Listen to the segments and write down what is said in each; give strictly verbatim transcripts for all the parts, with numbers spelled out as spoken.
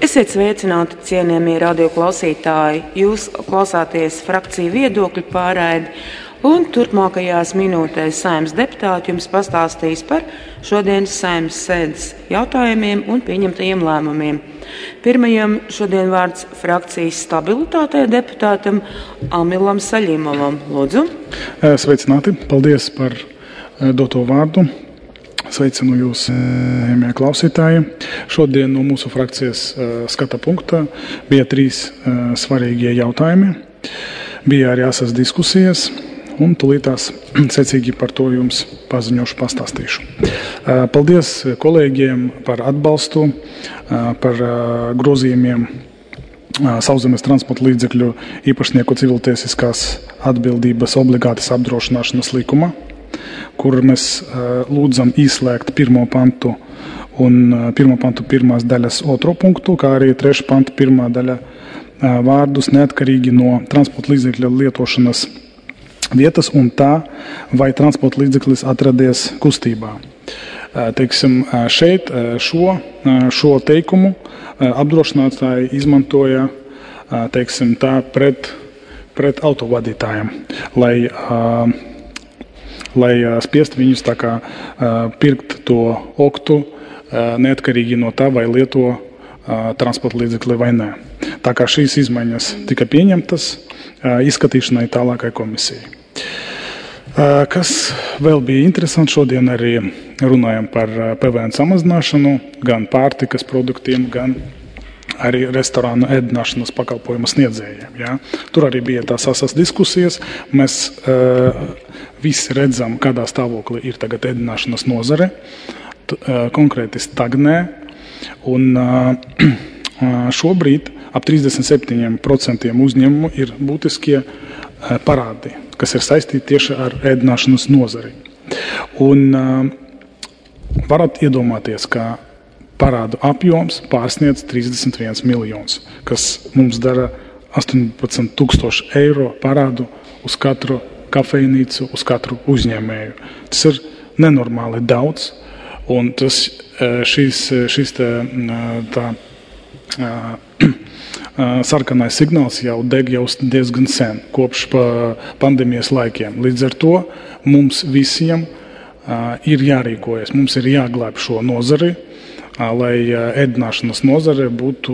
Esiet sveicināti, cienījamie radioklausītāji. Jūs klausāties frakciju viedokļu pārraidi, un turpmākajās minūtēs Saeimas deputāti jums pastāstīs par šodienas Saeimas sēdes jautājumiem un pieņemtajiem lēmumiem. Pirmajam šodien vārds frakcijas stabilitātei deputātam Amilam Saļimovam. Lūdzu. Sveicināti, paldies par doto vārdu. Sveicinu jūs, ēmie klausītāji. Šodien no mūsu frakcijas skata punkta bija trīs svarīgie jautājumi. Bija arī asas diskusijas, un tūlītās secīgi par to jums paziņošu, pastāstīšu. Paldies kolēģiem par atbalstu, par grozījumiem Sauszemes transporta līdzekļu īpašnieku civiltiesiskās atbildības obligātas apdrošināšanas likuma, kur mēs lūdzam izslēgt pirmo pantu un pirmo pantu pirmās daļas otro punktu, kā arī trešā panta pirmā daļa vārdus neatkarīgi no transporta līdzekļa lietošanas vietas un tā, vai transporta līdzeklis atradies kustībā. Teiksim, šeit šo, šo teikumu apdrošinātāji izmantoja, teiksim, tā pret, pret autovadītājiem, lai lai spiest viņus tā kā pirkt to oktu neatkarīgi no tā, vai lieto transporta līdzekli vai nē. Tā kā šīs izmaiņas tika pieņemtas izskatīšanai tālākai komisijai. Kas vēl bija interesanti, šodien arī runājam par P V N samazināšanu gan pārtikas produktiem, gan arī restorānu ēdināšanas pakalpojumu sniedzējiem. Ja? Tur arī bija tās asas diskusijas. Mēs uh, visi redzam, kādā stāvoklī ir tagad ēdināšanas nozare. T, uh, konkrēti stagnē. Un uh, šobrīd ap trīsdesmit septiņi procenti uzņēmumu ir būtiskie uh, parādi, kas ir saistīti tieši ar ēdināšanas nozari. Un uh, varat iedomāties, ka parādu apjoms pārsniedz trīsdesmit viens miljonus, kas mums dara astoņpadsmit tūkstoši eiro parādu uz katru kafejnīcu, uz katru uzņēmēju. Tas ir nenormāli daudz, un tas, šis, šis tā, tā sarkanais signāls jau deg jau diezgan sen, kopš pandēmijas laikiem. Līdz ar to mums visiem ir jārīkojas, mums ir jāglāb šo nozari, lai ēdināšanas nozare būtu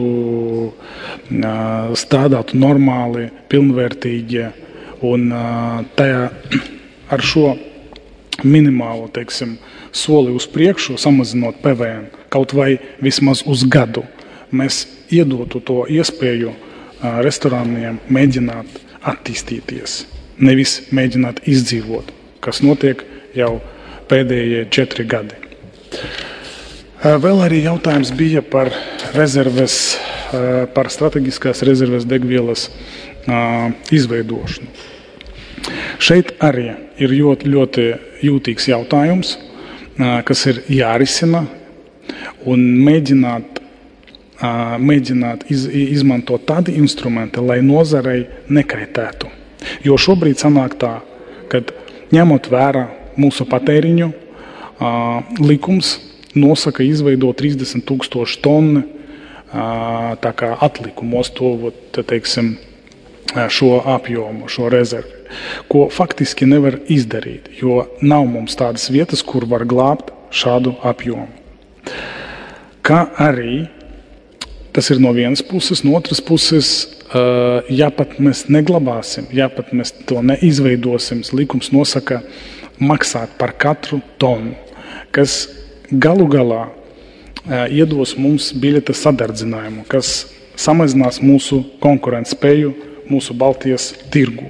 strādātu normāli, pilnvērtīgi, un tajā ar šo minimālu, teiksim, soli uz priekšu, samazinot P V N, kaut vai vismaz uz gadu, mēs iedotu to iespēju restorāniem mēģināt attīstīties, nevis mēģināt izdzīvot, kas notiek jau pēdējie četri gadi. Vēl arī jautājums bija par rezerves, par strateģiskās rezerves degvielas izveidošanu. Šeit arī ir ļoti, ļoti jūtīgs jautājums, kas ir jārisina un mēģināt, mēģināt iz, izmantot tādi instrumenti, lai nozarei nekaitētu. Jo šobrīd sanāk tā, kad ņemot vērā mūsu patēriņu, likums nosaka izveidot trīsdesmit tūkstoši tonni tā kā atlikumu, ostovot, teiksim, šo apjomu, šo rezervi, ko faktiski nevar izdarīt, jo nav mums tādas vietas, kur var glābt šādu apjomu. Kā arī, tas ir no vienas puses, no otras puses, ja pat mēs neglabāsim, ja pat mēs to neizveidosim, likums nosaka maksāt par katru tonu, kas galu galā iedos mums biļeta sadardzinājumu, kas samazinās mūsu konkurences spēju mūsu Baltijas tirgū.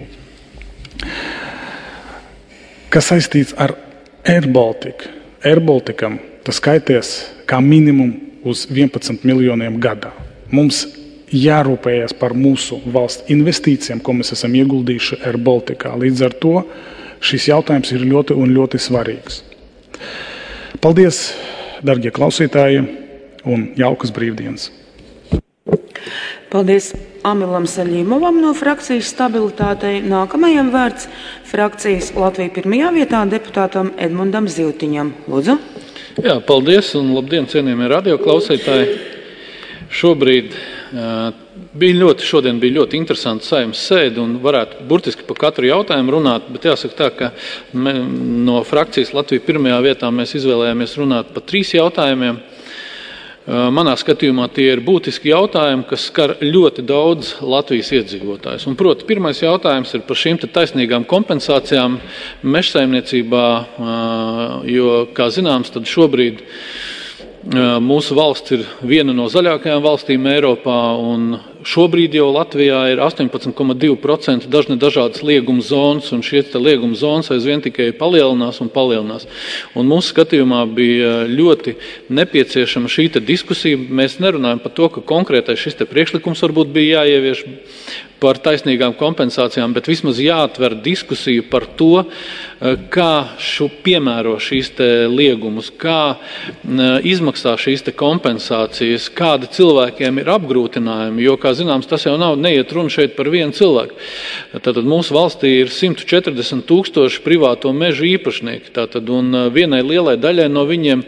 Kas saistīts ar Air Baltica. Air Balticam tas skaities kā minimum uz vienpadsmit miljoniem gadā. Mums jārūpējas par mūsu valsts investīcijām, ko mēs esam ieguldījuši Air Balticā. Līdz ar to šis jautājums ir ļoti un ļoti svarīgs. Paldies, darbie klausītāji, un jaukas brīvdienas! Paldies Amilam Saļimovam no frakcijas stabilitātei. Nākamajam vārds frakcijas Latvija pirmajā vietā deputātam Edmundam Zivtiņam. Lūdzu. Jā, paldies un labdien, cienījamie radioklausītāji. Šobrīd uh, bija ļoti, šodien bija ļoti interesanti Saeimas sēde un varētu burtiski par katru jautājumu runāt, bet jāsaka tā, ka me, no frakcijas Latvija pirmajā vietā mēs izvēlējāmies runāt par trīs jautājumiem. Uh, manā skatījumā tie ir būtiski jautājumi, kas skar ļoti daudz Latvijas iedzīvotājus. Un, proti, pirmais jautājums ir par šīm te taisnīgām kompensācijām mežsaimniecībā, uh, jo, kā zināms, tad šobrīd mūsu valsts ir viena no zaļākajām valstīm Eiropā, un šobrīd jau Latvijā ir astoņpadsmit komats divi procenti dažne dažādas lieguma zonas, un šie lieguma zonas aizvien tikai palielinās un palielinās. Un mūsu skatījumā bija ļoti nepieciešama šī te diskusija. Mēs nerunājam par to, ka konkrētais šis te priekšlikums varbūt bija jāievieš par taisnīgām kompensācijām, bet vismaz jāatver diskusiju par to, kā šo piemēro šīs te liegumus, kā izmaksā šīs te kompensācijas, kādi cilvēkiem ir apgrūtinājumi, jo, kā zināms, tas jau nav, neiet runa šeit par vienu cilvēku. Tātad mūsu valstī ir simt četrdesmit tūkstoši privāto mežu īpašnieki, tātad, un vienai lielai daļai no viņiem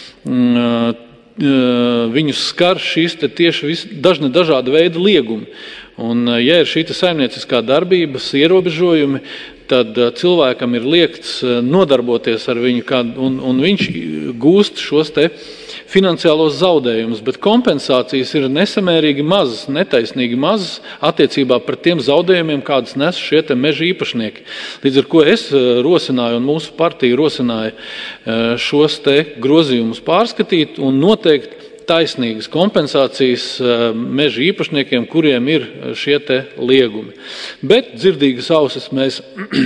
viņus skar šīs te tieši vis, dažne dažāda veida liegumi. Un, ja ir šī saimnieciskā darbības ierobežojumi, tad cilvēkam ir liekts nodarboties ar viņu, un, un viņš gūst šos te finansiālos zaudējumus, bet kompensācijas ir nesamērīgi mazas, netaisnīgi mazas attiecībā par tiem zaudējumiem, kādas nes šie te meža īpašnieki. Līdz ar ko es rosināju, un mūsu partija rosināja šos te grozījumus pārskatīt un noteikt taisnīgas kompensācijas meža īpašniekiem, kuriem ir šie te liegumi. Bet dzirdīgas ausis mēs,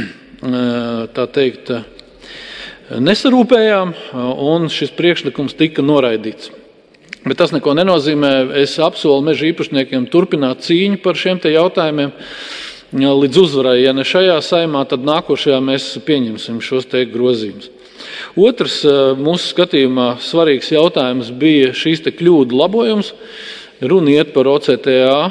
tā teikt, nesarūpējām, un šis priekšlikums tika noraidīts. Bet tas neko nenozīmē. Es apsolu meža īpašniekiem turpināt cīņu par šiem te jautājumiem līdz uzvarai. Ja ne šajā saimā, tad nākošajā mēs pieņemsim šos te grozījumus. Otrs mūsu skatījumā svarīgs jautājums bija šīs te kļūdu labojums. Runa iet par O C T A,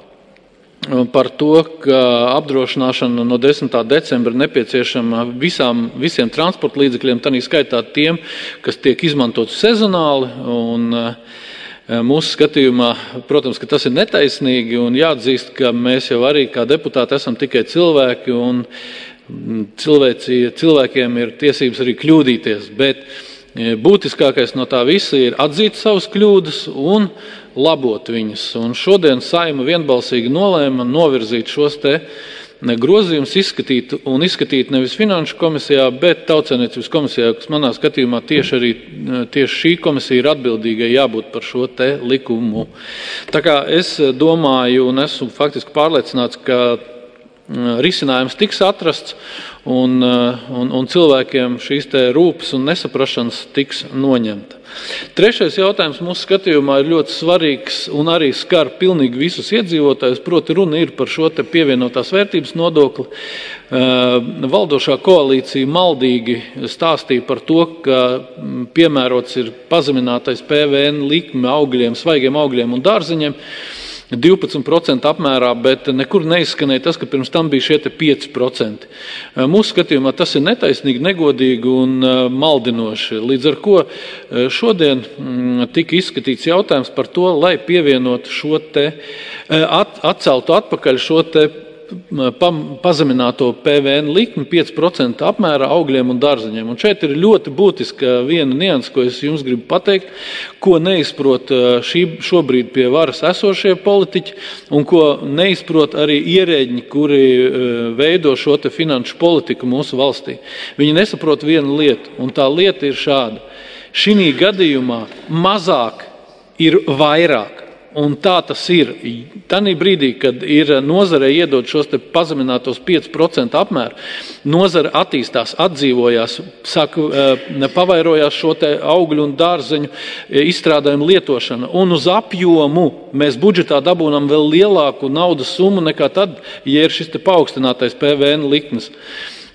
par to, ka apdrošināšana no desmitā decembra nepieciešama visām, visiem transporta līdzekļiem, tā skaitā tiem, kas tiek izmantot sezonāli. Un mūsu skatījumā, protams, ka tas ir netaisnīgi un jāatzīst, ka mēs jau arī kā deputāti esam tikai cilvēki un cilvēci, cilvēkiem ir tiesības arī kļūdīties, bet būtiskākais no tā visa ir atzīt savas kļūdas un labot viņas. Un šodien Saeima vienbalsīgi nolēma novirzīt šos te grozījumus, izskatīt un izskatīt nevis Finanšu komisijā, bet Tautsaimniecības komisijā, kas manā skatījumā tieši arī tieši šī komisija ir atbildīgai jābūt par šo te likumu. Tā kā es domāju un esmu faktiski pārliecināts, ka risinājums tiks atrasts un, un, un cilvēkiem šīs te rūpes un nesaprašanas tiks noņemta. Trešais jautājums mūsu skatījumā ir ļoti svarīgs un arī skar pilnīgi visus iedzīvotājus, proti runa ir par šo te pievienotās vērtības nodokli. Valdošā koalīcija maldīgi stāstīja par to, ka piemērots ir pazeminātais P V N likme augļiem, svaigiem augļiem un dārzeņiem, divpadsmit procenti apmērā, bet nekur neizskanēja tas, ka pirms tam bija šie te pieci procenti. Mūsu skatījumā tas ir netaisnīgi, negodīgi un maldinoši. Līdz ar ko šodien tika izskatīts jautājums par to, lai pievienot šo te, at, atceltu atpakaļ šo te pazemināto P V N likmi pieci procenti apmērā augļiem un dārzeņiem. Un šeit ir ļoti būtiska viena nianse, ko es jums gribu pateikt, ko neizprot šī, šobrīd pie varas esošie politiķi un ko neizprot arī ierēģi, kuri veido šo te finanšu politiku mūsu valstī. Viņi nesaprot vienu lietu, un tā lieta ir šāda. Šī gadījumā mazāk ir vairāk. Un tā tas ir. Tanī brīdī, kad ir nozare iedod šos te pazeminātos pieci procenti apmēru, nozare attīstās, atdzīvojās, sāk, pavairojās šo te augļu un dārzeņu izstrādājumu lietošana. Un uz apjomu mēs budžetā dabūnam vēl lielāku naudas summu nekā tad, ja ir šis te paaugstinātais P V N likmes.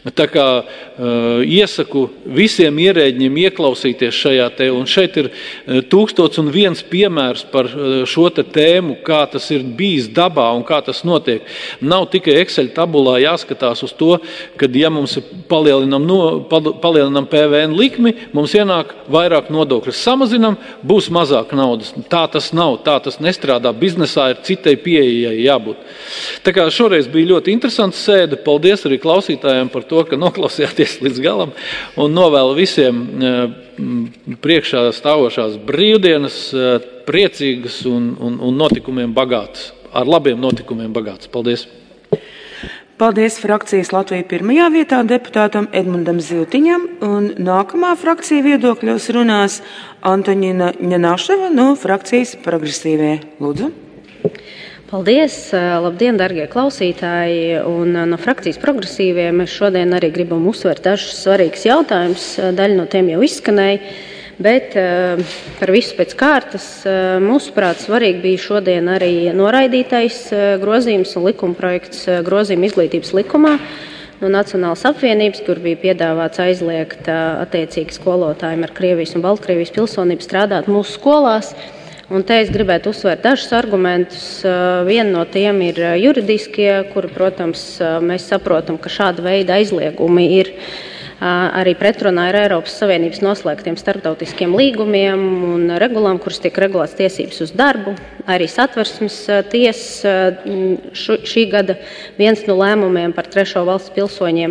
Tā kā uh, iesaku visiem ierēģiem ieklausīties šajā te, un šeit ir uh, tūkstots un viens piemērs par uh, šo te tēmu, kā tas ir bijis dabā un kā tas notiek. Nav tikai Excel tabulā jāskatās uz to, kad ja mums palielinam, no, palielinam P V N likmi, mums ienāk vairāk nodokļu. Samazinam, būs mazāk naudas. Tā tas nav, tā tas nestrādā. Biznesā ir citai pieejai jābūt. Tā kā šoreiz bija ļoti interesants sēde. Paldies arī klausītājiem par to, ka noklausījāties līdz galam, un novēlu visiem priekšā stāvošās brīvdienas priecīgas un, un, un notikumiem bagātas, ar labiem notikumiem bagātas. Paldies! Paldies frakcijas Latvija pirmajā vietā deputātam Edmundam Ziltiņam, un nākamā frakcija viedokļos runās Antoņina Ņanaševa no frakcijas Progresīvie. Lūdzu! Paldies! Labdien, dargie klausītāji! Un no frakcijas Progresīvie mēs šodien arī gribam uzsvērt dažus svarīgus jautājumus. Daļa no tiem jau izskanēja, bet par visu pēc kārtas mūsuprāt svarīgi bija šodien arī noraidītais grozījums un likumprojekts grozījuma izglītības likumā no Nacionālas apvienības, kur bija piedāvāts aizliegt attiecīgi skolotājiem ar Krievijas un Baltkrievijas pilsonību strādāt mūsu skolās. Un te es gribētu uzsvērt dažus argumentus. Viena no tiem ir juridiskie, kuri, protams, mēs saprotam, ka šāda veida aizliegumi ir arī pretrunā ar Eiropas Savienības noslēgtiem starptautiskiem līgumiem un regulām, kuras tiek regulēts tiesības uz darbu. Arī Satversmes tiesas šī gada viens no lēmumiem par trešo valsts pilsoņiem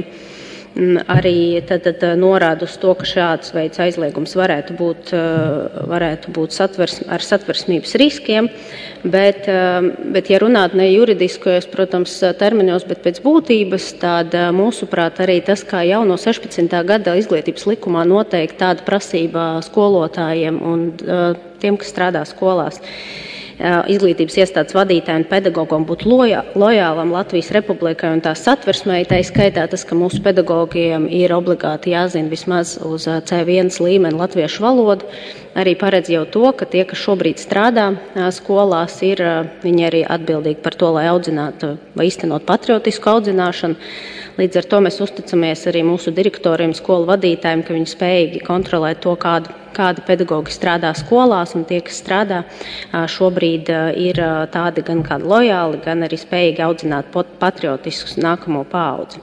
arī tad, tad norāda uz to, ka šāds veids aizliegums varētu būt, varētu būt satvers, ar satversmības riskiem, bet, bet ja runāt ne juridiskajos, protams, terminos, bet pēc būtības, tad mūsuprāt arī tas, kā jau no sešpadsmitā gada izglītības likumā noteikti tāda prasība skolotājiem un tiem, kas strādā skolās, izglītības iestādes vadītājiem un pedagogam būt lojā, lojālam Latvijas Republikai un tās satversmei, tā skaitā tas, ka mūsu pedagogiem ir obligāti jāzina vismaz uz C viens līmeni latviešu valodu, arī paredz jau to, ka tie, kas šobrīd strādā skolās, ir viņi arī atbildīgi par to, lai audzinātu vai īstenot patriotisku audzināšanu. Līdz ar to mēs uzticamies arī mūsu direktoriem, skolu vadītājiem, ka viņi spējīgi kontrolēt to, kādu, kādi pedagogi strādā skolās, un tie, kas strādā šobrīd, ir tādi gan kādi lojāli, gan arī spējīgi audzināt patriotiskus nākamo paudzi.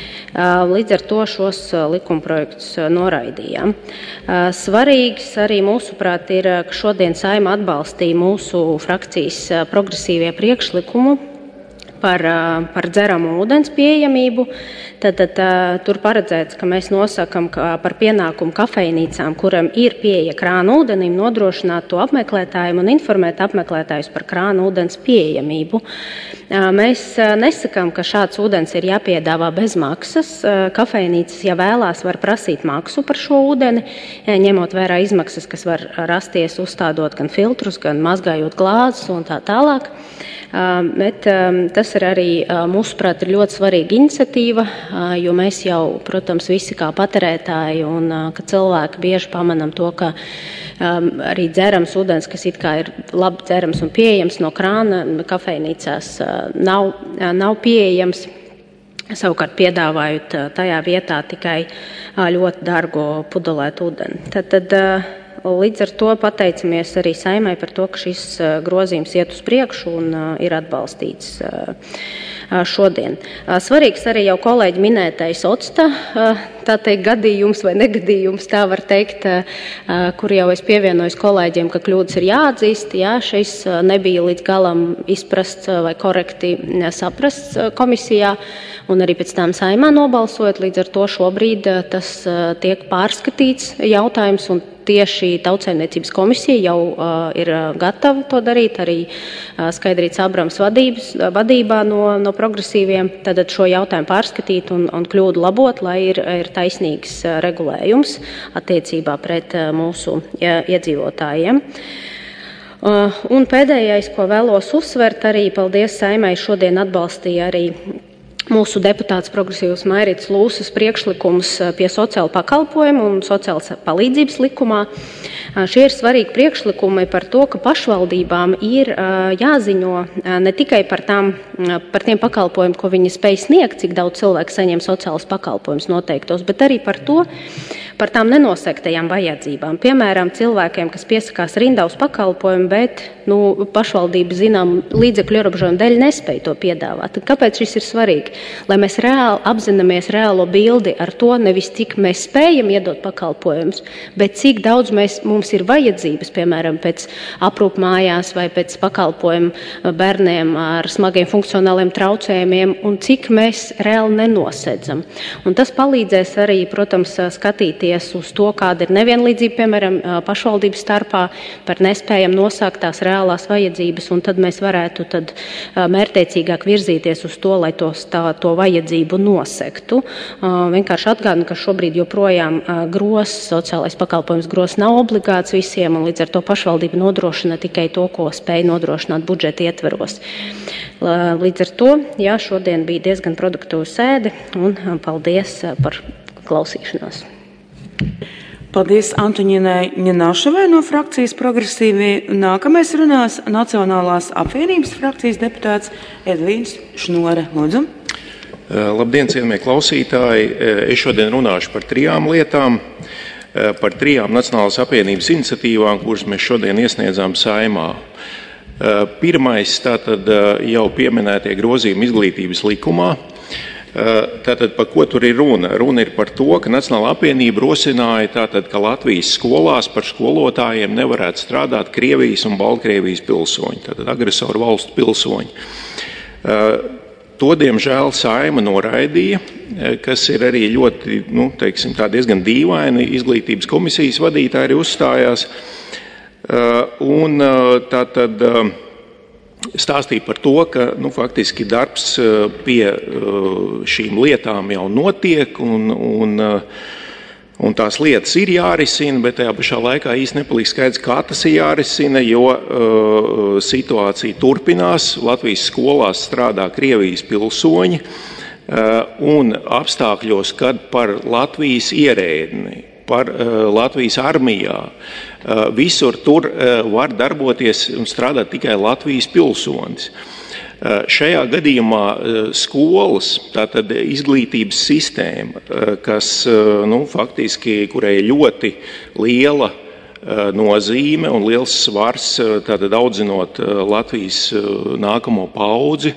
Līdz ar to šos likumprojektus noraidījām. Svarīgs arī mūsuprāt ir, ka šodien Saeima atbalstīja mūsu frakcijas progresīvie priekšlikumu par, par dzeramo ūdens pieejamību. Tad, tad tur paredzēts, ka mēs nosakam ka par pienākumu kafejnīcām, kuram ir pieeja krāna ūdenim, nodrošināt to apmeklētājiem un informēt apmeklētājus par krāna ūdens pieejamību. Mēs nesakam, ka šāds ūdens ir jāpiedāvā bez maksas. Kafejnīcas, ja vēlās, var prasīt maksu par šo ūdeni, ņemot vērā izmaksas, kas var rasties uzstādot gan filtrus, gan mazgājot glāzes un tā tālāk. Bet tas ir arī, mūsuprāt, ir ļoti svarīga iniciatīva, jo mēs jau, protams, visi kā patērētāji un ka cilvēki bieži pamanam to, ka arī dzerams ūdens, kas it kā ir labi dzerams un pieejams no krāna, kafejnīcās nav, nav pieejams. Savukārt piedāvājot tajā vietā tikai ļoti dārgo pudelētu ūdeni. Tad, tad līdz ar to pateicamies arī Saeimai par to, ka šis grozījums iet uz priekšu un ir atbalstīts šodien. Svarīgs arī jau kolēģi minētais OCTA, tā teikt, gadījums vai negadījums, tā var teikt, kur jau es pievienojos kolēģiem, ka kļūdas ir jāatzīst. Jā, šis nebija līdz galam izprasts vai korekti saprasts komisijā, un arī pēc tam Saeimā nobalsojot, līdz ar to šobrīd tas tiek pārskatīts jautājums, un tieši Tautsaimniecības komisija jau uh, ir gatava to darīt, arī uh, Skaidrīts Abrams vadības, vadībā no, no progresīviem, tad šo jautājumu pārskatīt un, un kļūdu labot, lai ir, ir taisnīgs uh, regulējums attiecībā pret uh, mūsu ja, iedzīvotājiem. Uh, un pēdējais, ko vēlos uzsvert, arī paldies Saeimai šodien atbalstīja arī mūsu deputāts progresīvs Mairītis Lūsas priekšlikums pie sociāla pakalpojumu un sociālas palīdzības likumā. Šie ir svarīgi priekšlikumi par to, ka pašvaldībām ir jāziņo ne tikai par, tām, par tiem pakalpojumiem, ko viņi spēj sniegt, cik daudz cilvēku saņem sociālas pakalpojumus noteiktos, bet arī par to, par tām nenosektajām vajadzībām. Piemēram, cilvēkiem, kas piesakās rindā uz pakalpojumu, bet nu, pašvaldība zinām līdzekļu ierobežojumu dēļ nespēja to piedāvāt. Tad kāpēc šis ir svarīgi? Lai mēs reāli apzināmies reālo bildi ar to, nevis cik mēs spējam iedot pakalpojumus, bet cik daudz mēs, mums ir vajadzības, piemēram, pēc aprūpmājās vai pēc pakalpojumu bērniem ar smagiem funkcionāliem traucējumiem un cik mēs reāli nenosedzam. Un tas palīdzēs arī, protams, skatīties uz to, kāda ir nevienlīdzība, piemēram, pašvaldības starpā, par nespējam nosākt tās reālās vajadzības, un tad mēs varētu tad mērķtiecīgāk virzīties uz to, lai tos, tā, to vajadzību nosektu. Vienkārši atgādinu, ka šobrīd joprojām gros, sociālais pakalpojums gros nav obligāts visiem, un līdz ar to pašvaldība nodrošina tikai to, ko spēj nodrošināt budžeta ietveros. Līdz ar to, jā, šodien bija diezgan produktīva sēde, un paldies par klausīšanos. Paldies Antoņinai Ņināšavai no frakcijas progresīvie. Nākamais runās Nacionālās apvienības frakcijas deputāts Edvīns Šnore. Lūdzu. Labdien, cienījamie klausītāji. Es šodien runāšu par trijām lietām, par trijām Nacionālās apvienības iniciatīvām, kuras mēs šodien iesniedzām Saeimā. Pirmais, tātad jau pieminētie grozījumi izglītības likumā. Tātad, par ko tur ir runa? Runa ir par to, ka Nacionālā apvienība rosināja, tātad, ka Latvijas skolās par skolotājiem nevarētu strādāt Krievijas un Baltkrievijas pilsoņi, tātad agresoru valstu pilsoņi. To, diemžēl, Saeima noraidīja, kas ir arī ļoti, nu, teiksim, tā diezgan dīvaini. Izglītības komisijas vadītāji arī uzstājās. Un tātad stāstīja par to, ka nu, faktiski darbs pie šīm lietām jau notiek un, un, un tās lietas ir jārisina, bet tajā pašā laikā īsti nepaliek skaidrs, kā tas ir jārisina, jo uh, situācija turpinās. Latvijas skolās strādā Krievijas pilsoņi uh, un apstākļos, kad par Latvijas ierēdni, par uh, Latvijas armijā, uh, visur tur uh, var darboties un strādāt tikai Latvijas pilsonis. Uh, šajā gadījumā uh, skolas, tātad izglītības sistēma, uh, kas, uh, nu, faktiski, kurai ļoti liela uh, nozīme un liels svars, uh, tātad audzinot uh, Latvijas uh, nākamo paudzi,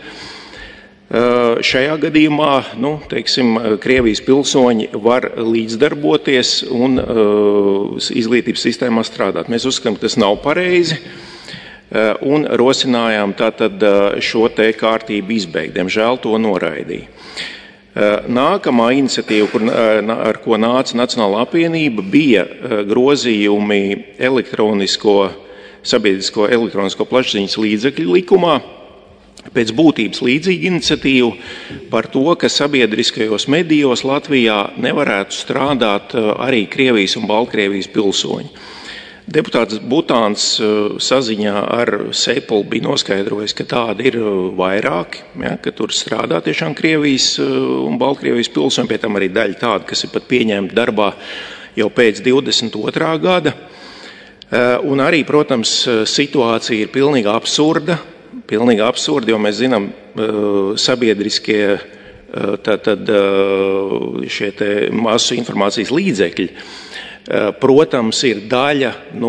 šajā gadījumā, nu, teiksim, Krievijas pilsoņi var līdzdarboties un uh, izglītības sistēmā strādāt. Mēs uzskatām, ka tas nav pareizi uh, un rosinājām tātad šo te kārtību izbeigt. Diemžēl to noraidīja. Uh, nākamā iniciatīva, kur, uh, ar ko nāca Nacionālā apvienība, bija uh, grozījumi elektronisko, sabiedrisko elektronisko plašsaziņas līdzekļu likumā. Pēc būtības līdzīga iniciatīva par to, ka sabiedriskajos medijos Latvijā nevarētu strādāt arī Krievijas un Baltkrievijas pilsoņi. Deputāts Butāns saziņā ar Sepulu bija noskaidrojis, ka tādi ir vairāki, ja, ka tur strādā tiešām Krievijas un Baltkrievijas pilsoņi, pie tam arī daļa tāda, kas ir pat pieņemta darbā jau pēc divdesmit otrā gada. Un arī, protams, situācija ir pilnīgi absurda. Pilnīgi absurdi, jo mēs zinām, sabiedriskie tātad, šie te masu informācijas līdzekļi, protams, ir daļa no,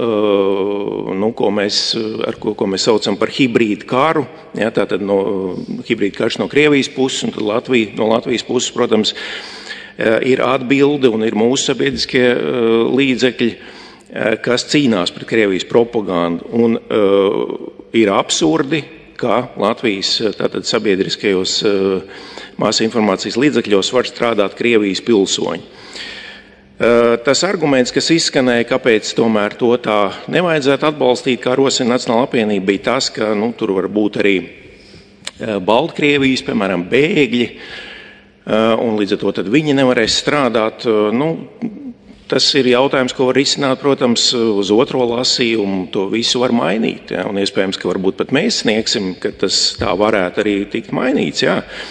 nu, ko mēs, ar ko, ko mēs saucam par hibrīdu karu, ja, tātad no hibrīdu karš no Krievijas puses, un tad Latvija, no Latvijas puses, protams, ir atbilde un ir mūsu sabiedriskie līdzekļi, kas cīnās pret Krievijas propagandu, un uh, ir absurdi, ka Latvijas tātad sabiedriskajos uh, masu informācijas līdzekļos var strādāt Krievijas pilsoņi. Uh, tas arguments, kas izskanēja, kāpēc tomēr to tā nevajadzētu atbalstīt, kā rosina Nacionālā apvienība, bija tas, ka nu, tur var būt arī uh, Baltkrievijas, piemēram, bēgļi, uh, un līdz ar to tad viņi nevarēs strādāt. Uh, nu, Tas ir jautājums, ko var risināt, protams, uz otro lasījumu, to visu var mainīt, ja, un iespējams, ka varbūt pat mēs sniegsim, ka tas tā varētu arī tikt mainīts, jā.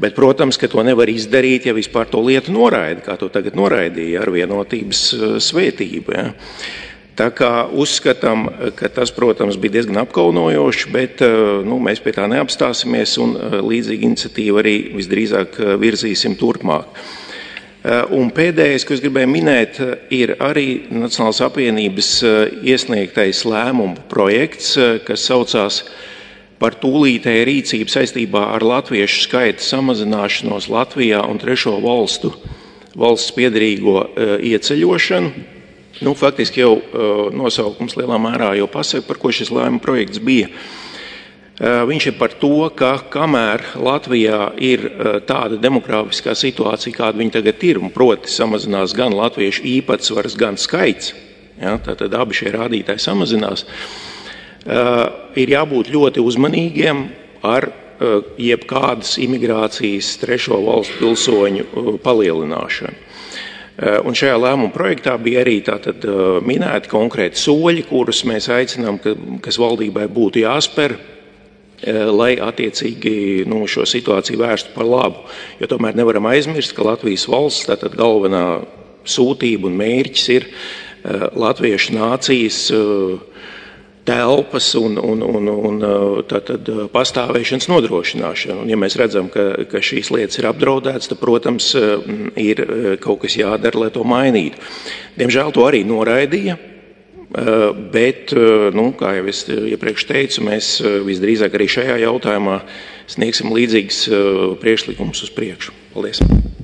Bet, protams, ka to nevar izdarīt, ja vispār to lietu noraida, kā to tagad noraidīja ar vienotības svētību. Ja. Tā kā uzskatām, ka tas, protams, bija diezgan apkaunojoši, bet nu, mēs pie tā neapstāsimies un līdzīgu iniciatīvu arī visdrīzāk virzīsim turpmāk. Un pēdējais, ko es gribēju minēt, ir arī Nacionālās apvienības iesniegtais lēmumu projekts, kas saucās par tūlītēju rīcību saistībā ar latviešu skaita samazināšanos Latvijā un trešo valstu valsts piederīgo ieceļošanu. Nu, faktiski jau nosaukums lielā mērā jau pasaka, par ko šis lēmuma projekts bija. Viņš ir par to, ka kamēr Latvijā ir tāda demografiskā situācija, kāda viņa tagad ir, un proti samazinās gan latviešu īpatsvars, gan skaits, ja, tātad abi šie rādītāji samazinās, ir jābūt ļoti uzmanīgiem ar jebkādas imigrācijas trešo valstu pilsoņu palielināšanu. Un šajā lēmuma projektā bija arī tātad minēti konkrēti soļi, kurus mēs aicinām, ka, kas valdībai būtu jāspēr, lai attiecīgi nu, šo situāciju vērstu par labu. Jo tomēr nevaram aizmirst, ka Latvijas valsts tātad galvenā sūtība un mērķis ir latviešu nācijas telpas un, un, un, un tātad pastāvēšanas nodrošināšana. Un ja mēs redzam, ka, ka šīs lietas ir apdraudētas, tad, protams, ir kaut kas jādara, lai to mainītu. Diemžēl to arī noraidīja. Bet, nu, kā jau es iepriekš teicu, mēs visdrīzāk arī šajā jautājumā sniegsim līdzīgas priekšlikumus uz priekšu. Paldies!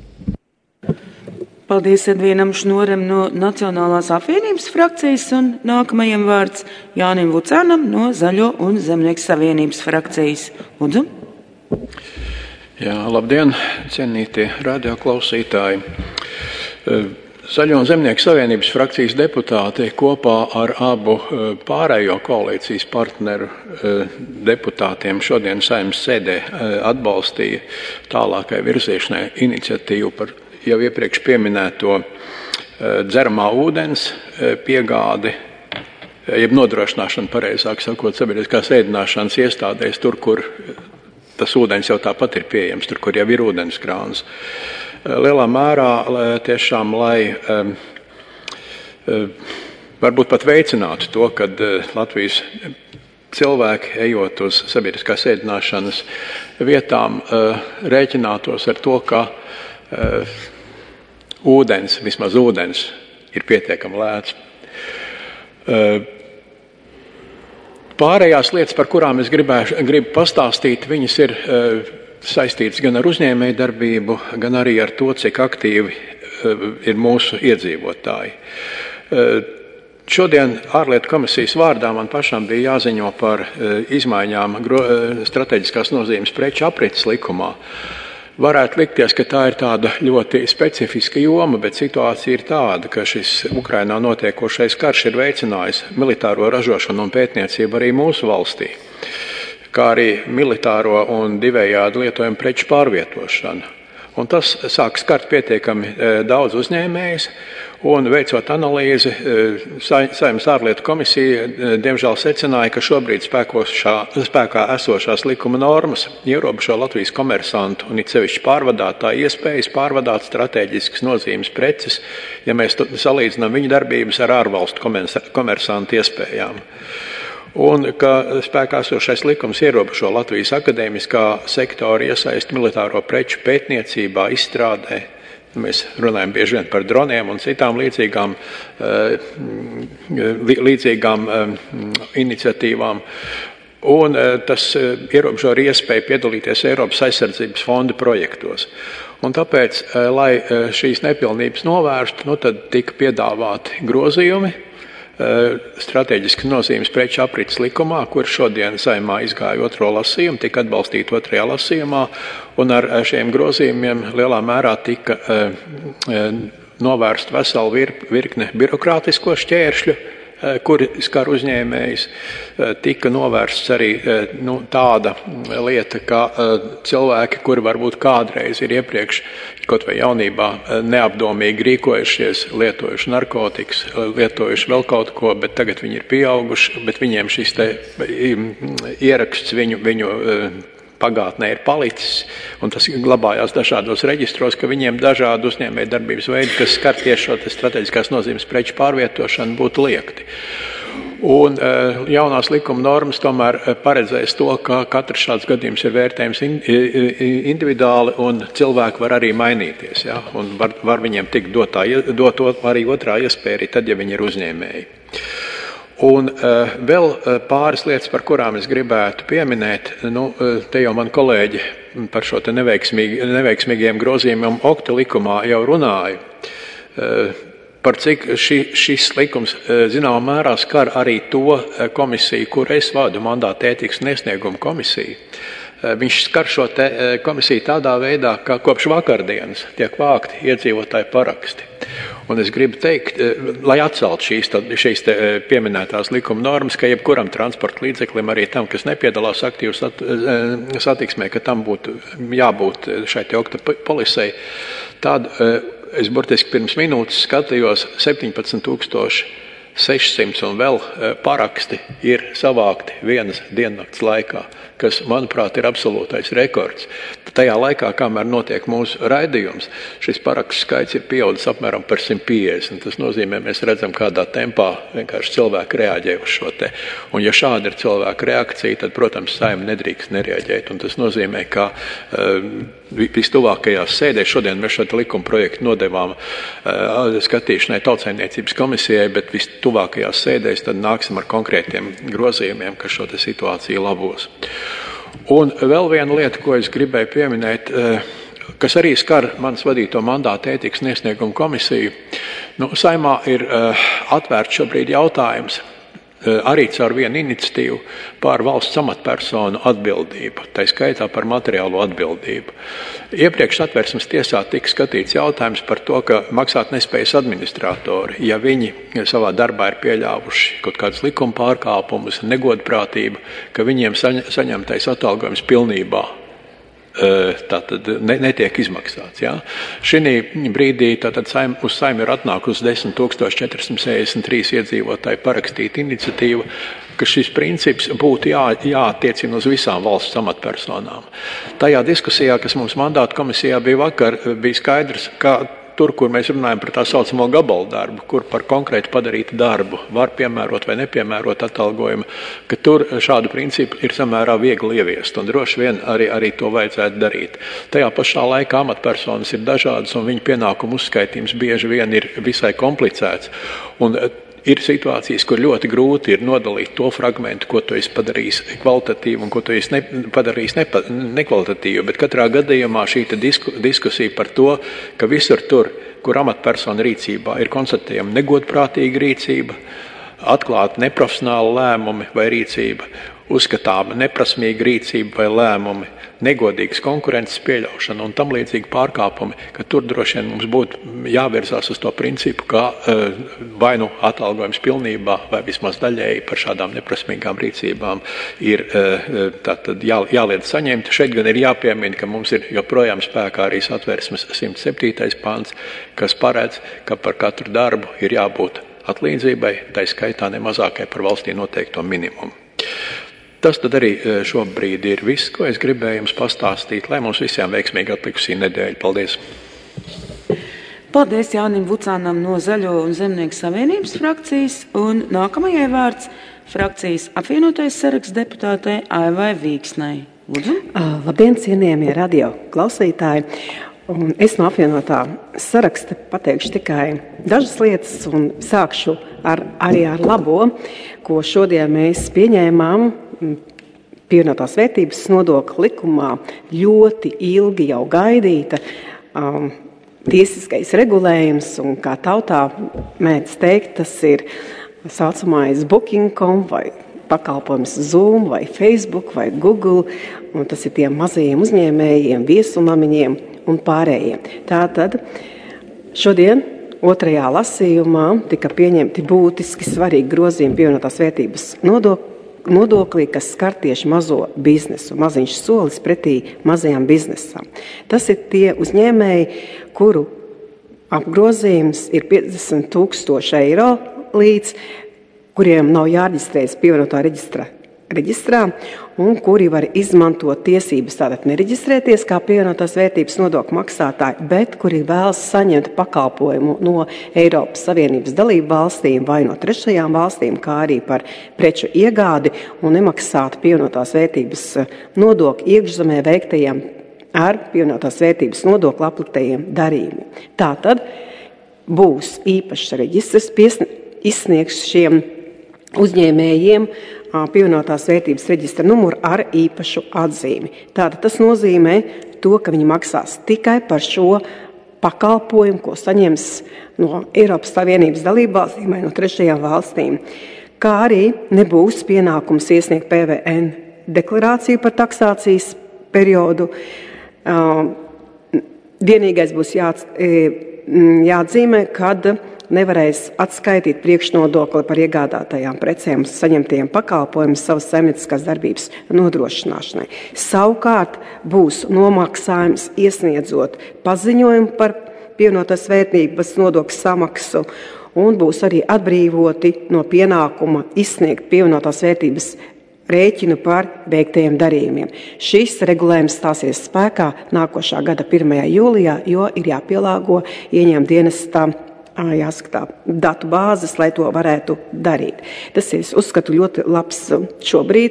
Paldies Edvīnam Šnoram no Nacionālās apvienības frakcijas un nākamajam vārds Jānim Vucānam no Zaļo un Zemnieku savienības frakcijas. Lūdzu! Jā, labdien, cienītie radioklausītāji! Zaļo un Zemnieku savienības frakcijas deputāti kopā ar abu pārējo koalīcijas partneru deputātiem šodien Saeimas sēdē atbalstīja tālākai virzīšanai iniciatīvu par jau iepriekš pieminēto dzeramā ūdens piegādi, jeb nodrošināšanu, pareizāk sakot, sabiedriskās ēdināšanas iestādēs, tur, kur tas ūdens jau tāpat ir pieejams, tur, kur jau ir ūdenskrāns. Lielā mērā tiešām, lai um, varbūt pat veicinātu to, kad Latvijas cilvēki, ejot uz sabiedriskās ēdināšanas vietām, uh, rēķinātos ar to, ka uh, ūdens, vismaz ūdens, ir pietiekami lēts. Uh, pārējās lietas, par kurām es gribēšu, gribu pastāstīt, viņas ir uh, saistīts gan ar uzņēmēju darbību, gan arī ar to, cik aktīvi uh, ir mūsu iedzīvotāji. Uh, šodien ārlietu komisijas vārdā man pašam bija jāziņo par uh, izmaiņām gro, uh, strateģiskās nozīmes preču aprites likumā. Varētu likties, ka tā ir tāda ļoti specifiska joma, bet situācija ir tāda, ka šis Ukrainā notiekošais karš ir veicinājis militāro ražošanu un pētniecību arī mūsu valstī, kā arī militāro un divējādu lietojumu preču pārvietošanu. Un tas sāk skart pietiekami daudz uzņēmējus, un veicot analīzi, Saeimas ārlietu komisija diemžēl secināja, ka šobrīd spēkošā, spēkā esošās likuma normas ierobežo Latvijas komersantu un it sevišķi pārvadātāju iespējas pārvadāt strateģiskas nozīmes preces, ja mēs salīdzinām viņu darbības ar ārvalstu komersantu iespējām. Un ka spēkā esošais likums ierobežo Latvijas akadēmiskā sektora iesaist militāro preču pētniecībā, izstrādē. Mēs runājam bieži vien par droniem un citām līdzīgām, līdzīgām iniciatīvām. Un tas ierobežo arī iespēju piedalīties Eiropas aizsardzības fonda projektos. Un tāpēc, lai šīs nepilnības novērstu, nu tad tika piedāvāti grozījumi strateģiski nozīmes preču aprites likumā, kur šodien Saeimā izgāja otro lasījumu, tika atbalstīta otrajā lasījumā, un ar šiem grozījumiem lielā mērā tika novērst veselu vir, virkne birokrātisko šķēršļu, kuri skar uzņēmējus. Tika novērsts arī nu, tāda lieta, ka cilvēki, kuri varbūt kādreiz ir iepriekš, kaut vai jaunībā, neapdomīgi rīkojušies, lietojuši narkotikas, lietojuši vēl kaut ko, bet tagad viņi ir pieauguši, bet viņiem šis te ieraksts viņu, viņu pagātnē ir palicis, un tas glabājās dažādos reģistros, ka viņiem dažādi uzņēmēju darbības veidi, kas skar tieši šo strateģiskās nozīmes preču pārvietošanu, būtu liekti. Un jaunās likuma normas tomēr paredzēs to, ka katrs šāds gadījums ir vērtējums individuāli un cilvēki var arī mainīties. Ja? Un var, var viņiem tikt dotā, dot arī otrā iespēja, arī tad, ja viņi ir uzņēmēji. Un uh, vēl pāris lietas, par kurām es gribētu pieminēt, nu, te jau man kolēģi par šo te neveiksmīgi, neveiksmīgiem grozījumiem Okta likumā jau runāja. Uh, Par cik ši, šis likums zināmā mērā skar arī to komisiju, kur es vadu, mandāta ētikas un iesnieguma komisiju. Viņš skar šo te komisiju tādā veidā, ka kopš vakardienas tiek vākti iedzīvotāju paraksti. Un es gribu teikt, lai atcelt šīs, šīs te pieminētās likuma normas, ka jebkuram transporta līdzeklim, arī tam, kas nepiedalās aktīvas satiksmē, ka tam būtu jābūt šai te Okta polisei, tad es burtiski pirms minūtes skatījos septiņpadsmit tūkstoši sešsimt un vēl paraksti ir savākti vienas diennakts laikā, kas, manuprāt, ir absolūtais rekords. Tajā laikā, kamēr notiek mūsu raidījums, šis parakstu skaits ir pieaudzis apmēram par simt piecdesmit. Tas nozīmē, mēs redzam, kādā tempā vienkārši cilvēki reaģē uz šo te. Un ja šāda ir cilvēka reakcija, tad, protams, Saeima nedrīkst nereaģēt. Un tas nozīmē, ka uh, vistuvākajās sēdēs, šodien mēs šo likuma projektu nodevām uh, skatīšanai Tautsaimniecības komisijai, bet vistuvākajās sēdēs tad nāksim ar konkrētiem grozījumiem, kas šo te situāciju labos. Un vēl viena lieta, ko es gribēju pieminēt, kas arī skar manas vadīto mandāta ētikas un iesnieguma komisiju. Nu, Saeimā ir atvērts šobrīd jautājums arī caur vienu iniciatīvu par valsts amatpersonu atbildību, tā skaitā par materiālo atbildību. Iepriekš Satversmes tiesā tika skatīts jautājums par to, ka maksāt nespējas administratori, ja viņi savā darbā ir pieļāvuši kaut kādas likuma pārkāpumus, negodprātību, ka viņiem saņemtais atalgojums pilnībā tātad netiek izmaksāts. Ja? Šī brīdī tātad saim, uz Saeimu ir atnākusi desmit tūkstoši četri simti sešdesmit trīs iedzīvotāji parakstīta iniciatīva, ka šis princips būtu jā, jāattiecina uz visām valsts amatpersonām. Tajā diskusijā, kas mums mandāta komisijā bija vakar, bija skaidrs, ka tur, kur mēs runājam par tā saucamo gabalu darbu, kur par konkrēti padarītu darbu var piemērot vai nepiemērot atalgojumu, ka tur šādu principu ir samērā viegli ieviest, un droši vien arī, arī to vajadzētu darīt. Tajā pašā laikā amatpersonas ir dažādas, un viņu pienākumu uzskaitījums bieži vien ir visai komplicēts. Un ir situācijas, kur ļoti grūti ir nodalīt to fragmentu, ko tu esi padarījis kvalitatīvu un ko tu esi ne, padarījis nepa, nekvalitatīvu. Bet katrā gadījumā šī disku, diskusija par to, ka visur tur, kur amatpersona rīcībā ir konstatējama negodprātīga rīcība, atklāta neprofesionāla lēmumi vai rīcība, uzskatāma neprasmīga rīcība vai lēmumi, negodīgas konkurences pieļaušana un tam līdzīgi pārkāpumi, ka tur droši vien mums būtu jāvirzās uz to principu, ka vai nu atalgojums pilnībā vai vismaz daļēji par šādām neprasmīgām rīcībām ir tātad jā, jāliedz saņemt. Šeit gan ir jāpiemina, ka mums ir joprojām spēkā arī Satversmes simt septītais pants, kas paredz, ka par katru darbu ir jābūt atlīdzībai, tai skaitā nemazākai par valstī noteikto minimumu. Tas tad arī šobrīd ir viss, ko es gribēju jums pastāstīt, lai mums visiem veiksmīgi atlikusī nedēļa. Paldies! Paldies Jānim Vucānam no Zaļo un Zemnieku savienības frakcijas, un nākamajai vārds frakcijas apvienotais saraksts deputātei Aivai Vīksnai. Lūdzu. Uh, labdien, cienījamie radio klausītāji! Un es no apvienotā saraksta pateikšu tikai dažas lietas un sākšu ar, arī ar labo, ko šodien mēs pieņēmām pievienotās vērtības nodokļa likumā ļoti ilgi jau gaidīta um, tiesiskais regulējums, un kā tautā mēdz teikt, tas ir saucamais booking punkt com vai pakalpojums Zoom vai Facebook vai Google, un tas ir tiem mazajiem uzņēmējiem, viesunamiņiem un pārējiem. Tātad šodien otrajā lasījumā tika pieņemti būtiski svarīgi grozījumi pievienotās vērtības nodokļa nodoklī, kas skar tieši mazo biznesu, maziņš solis pretī mazajām biznesam. Tas ir tie uzņēmēji, kuru apgrozījums ir piecdesmit tūkstoši eiro līdz, kuriem nav jāreģistrējas pievienotā reģistra reģistrā un kuri var izmantot tiesības tātad nereģistrēties kā pievienotās vērtības nodokļu maksātāji, bet kuri vēlas saņemt pakalpojumu no Eiropas Savienības dalību valstīm vai no trešajām valstīm, kā arī par preču iegādi un nemaksāt pievienotās vērtības nodokļu iekšzemē veiktajiem ar pievienotās vērtības nodokli apliktajiem darījumiem. Tātad būs īpašs reģistrs izsniegs šiem uzņēmējiem pievienotās vērtības reģistra numuru ar īpašu atzīmi. Tātad tas nozīmē to, ka viņi maksās tikai par šo pakalpojumu, ko saņems no Eiropas Savienības dalībvalstīm vai no trešajām valstīm. Kā arī nebūs pienākums iesniegt P V N deklarāciju par taksācijas periodu. Vienīgais būs jā, jāatzīmē, kad nevarēs atskaitīt priekšnodokli par iegādātajām precēm saņemtajiem pakalpojumus savas saimnieciskās darbības nodrošināšanai. Savukārt būs nomaksājums iesniedzot paziņojumu par pievienotās vērtības nodokļu samaksu un būs arī atbrīvoti no pienākuma izsniegt pievienotās vērtības rēķinu par veiktajiem darījumiem. Šis regulējums stāsies spēkā nākošā gada pirmajā jūlijā, jo ir jāpielāgo ieņēmuma dienestā jāskatā datu bāzes, lai to varētu darīt. Tas ir, es uzskatu, ļoti labs šobrīd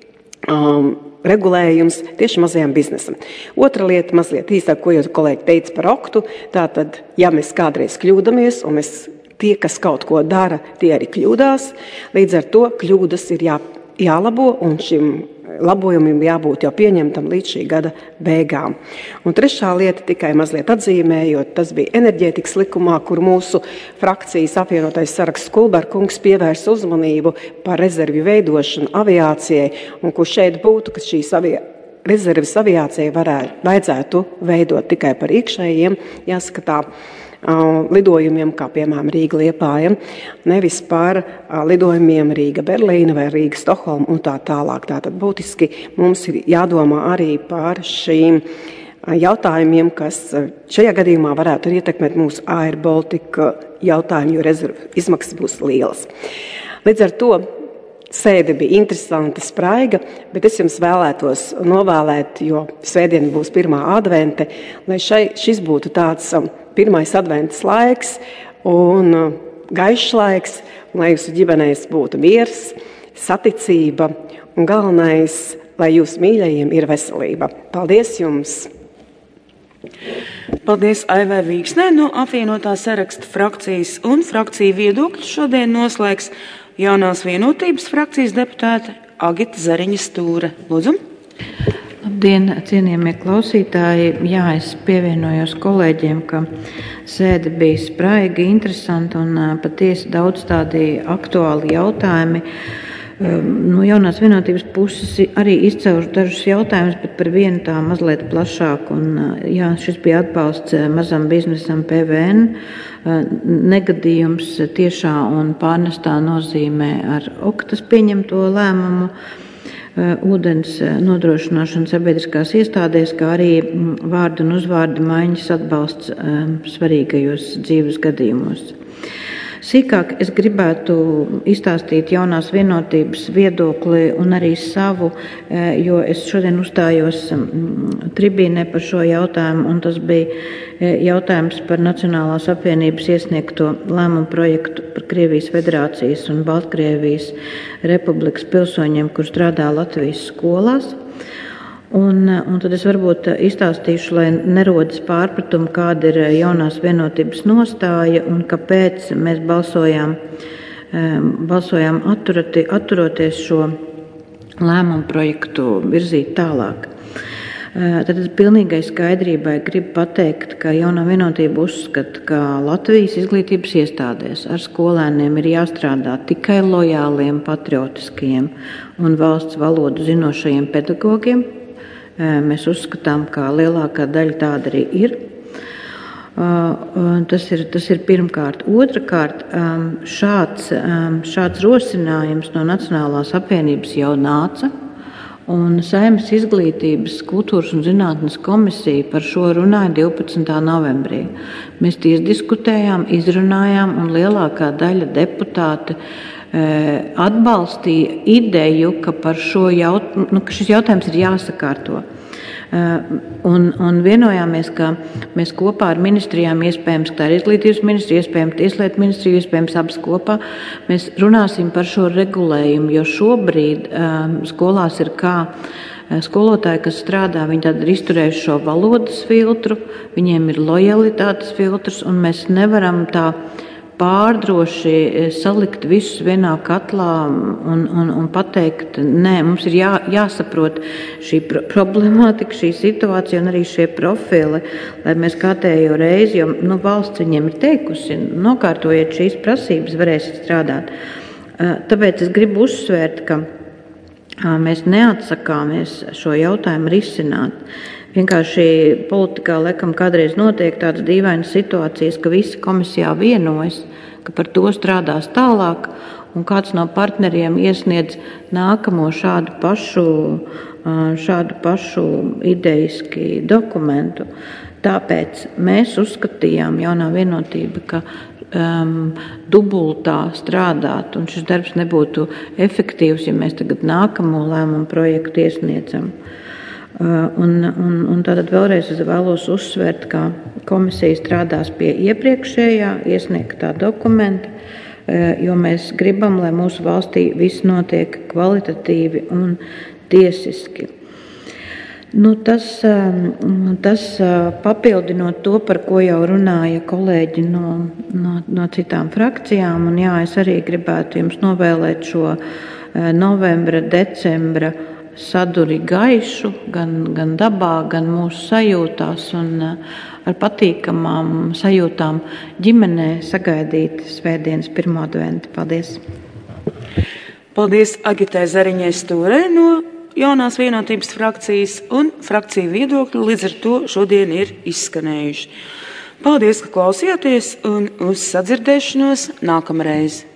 um, regulējums tieši mazajam biznesam. Otra lieta, mazliet īsāk, ko jau kolēģi teica par oktu, tātad, ja mēs kādreiz kļūdamies, un mēs tie, kas kaut ko dara, tie arī kļūdās, līdz ar to kļūdas ir jā, jālabo, un šim labojumam jābūt jau pieņemtam līdz šī gada beigām. Un trešā lieta tikai mazliet atzīmējot, tas bija enerģētikas likumā, kur mūsu frakcijas apvienotais saraksts Kulberkungs pievērsa uzmanību par rezervju veidošanu aviācijai, un kur šeit būtu, ka šīs avia, rezerves aviācijai varētu, vajadzētu veidot tikai par iekšējiem, jāskatā, lidojumiem, kā piemēram Rīga-Liepāja, nevis par lidojumiem Rīga-Berlīna vai Rīga-Stokholma un tā tālāk. Tātad būtiski mums ir jādomā arī par šīm jautājumiem, kas šajā gadījumā varētu ietekmēt mūsu Air Baltica jautājumu, jo rezervu izmaksas būs lielas. Līdz ar to sēde bija interesanta, spraiga, bet es jums vēlētos novēlēt, jo svētdien būs pirmā advente, lai šai, šis būtu tāds pirmais adventas laiks un gaišs laiks, lai jūsu ģimenēs būtu miers, saticība un galvenais, lai jūsu mīļajiem ir veselība. Paldies jums! Paldies Aivai Vīksnē no apvienotā saraksta frakcijas un frakciju viedokļu šodien noslēgs Jaunās vienotības frakcijas deputāte Agita Zariņa Stūre. Lūdzu! Labdien, cienījamie klausītāji! Jā, es pievienojos kolēģiem, ka sēde bija spraiga, interesanta un patiesi daudz tādi aktuāli jautājumi. No Jaunās vienotības puses arī izcēluši dažus jautājumus, bet par vienu tā mazliet plašāk. Un, jā, šis bija atbalsts mazam biznesam P V N. Negadījums tiešā un pārnestā nozīmē ar oktas pieņemto lēmumu. Ūdens nodrošināšana sabiedriskās iestādēs, kā arī vārdu un uzvārdu maiņas atbalsts svarīgajos dzīves gadījumos. Sīkāk es gribētu izstāstīt Jaunās vienotības viedokli un arī savu, jo es šodien uzstājos tribīnē par šo jautājumu, un tas bija jautājums par Nacionālās apvienības iesniegto lēmumu projektu par Krievijas Federācijas un Baltkrievijas Republikas pilsoņiem, kur strādā Latvijas skolās. Un, un tad es varbūt izstāstīšu, lai nerodas pārpratumu, kāda ir Jaunās vienotības nostāja un kāpēc mēs balsojām, balsojām atturati, atturoties šo lēmumu projektu virzīt tālāk. Tad pilnīgai skaidrībai gribu pateikt, ka Jaunā vienotība uzskata, ka Latvijas izglītības iestādēs ar skolēniem ir jāstrādā tikai lojāliem, patriotiskiem un valsts valodu zinošajiem pedagogiem. Mēs uzskatām, ka lielākā daļa tāda arī ir. Tas ir, tas ir pirmkārt. Otrakārt, šāds, šāds rosinājums no Nacionālās apvienības jau nāca, un Saeimas izglītības, kultūras un zinātnes komisija par šo runāja divpadsmitā novembrī. Mēs tieši diskutējām, izrunājām, un lielākā daļa deputāti atbalstīja ideju, ka, par šo jaut, nu, ka šis jautājums ir jāsakārto. Un, un vienojāmies, ka mēs kopā ar ministrijām, iespējams, tā ir izglītības ministrija, iespējams, tieslietu ministrija, iespējams, abas kopā, mēs runāsim par šo regulējumu, jo šobrīd um, skolās ir kā skolotāji, kas strādā, viņi tad ir izturējuši šo valodas filtru, viņiem ir lojalitātes filtrs, un mēs nevaram tā pārdroši salikt visus vienā katlā un, un, un pateikt, nē, mums ir jā, jāsaprot šī problemātika, šī situācija un arī šie profili, lai mēs kārtējo reizi, jo nu, valsts viņiem ir teikusi, nokārtojiet šīs prasības, varēsiet strādāt. Tāpēc es gribu uzsvērt, ka mēs neatsakāmies šo jautājumu risināt. Vienkārši politikā laikam kādreiz notiek tādas dīvainas situācijas, ka visi komisijā vienojas, ka par to strādās tālāk, un kāds no partneriem iesniedz nākamo šādu pašu, šādu pašu ideiski dokumentu. Tāpēc mēs uzskatījām, jaunā vienotība, ka um, dubultā strādāt, un šis darbs nebūtu efektīvs, ja mēs tagad nākamo lēmumu projektu iesniedzam. Un, un, un tātad vēlreiz es vēlos uzsvērt, ka komisija strādās pie iepriekšējā iesniegtā dokumenta, jo mēs gribam, lai mūsu valstī viss notiek kvalitatīvi un tiesiski. Nu, tas, tas papildinot to, par ko jau runāja kolēģi no, no, no citām frakcijām, un jā, es arī gribētu jums novēlēt šo novembra, decembra saduri gaišu, gan, gan dabā, gan mūsu sajūtās, un ar patīkamām sajūtām ģimenē sagaidīt svētdienas pirmo adventu. Paldies! Paldies Agitai Zariņai Stūrei no jaunās vienotības frakcijas, un frakciju viedokļi līdz ar to šodien ir izskanējuši. Paldies, ka klausījāties, un uz sadzirdēšanos nākamreiz!